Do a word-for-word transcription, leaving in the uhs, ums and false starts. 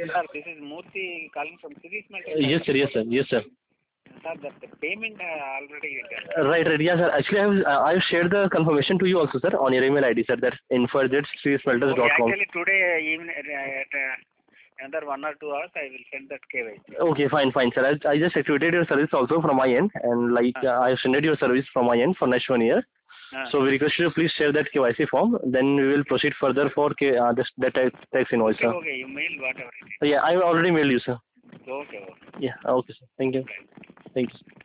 Sir, this is Murthy calling from Cities Metal. Yes, sir. Yes, sir. Yes, sir. Sir, that the payment uh, already done. Uh, Right, right. Yeah, sir. Actually, I have uh, I have shared the confirmation to you also, sir, on your email I D, sir. That's info at smelters Okay, dot com. actually today evening uh, at uh, another one or two hours I will send that K Y C. Okay, fine, fine, sir. I, I just activated your service also from my end, and like Uh, uh, I have extended your service from my end for next one year. uh, So we request you to please share that K Y C form. Then we will proceed further for K, uh, this, that tax tax invoice, okay, sir. okay, you mail whatever it Yeah, I already mailed you, sir. is. Okay, okay. Yeah, okay, sir. Thank you. Thank you.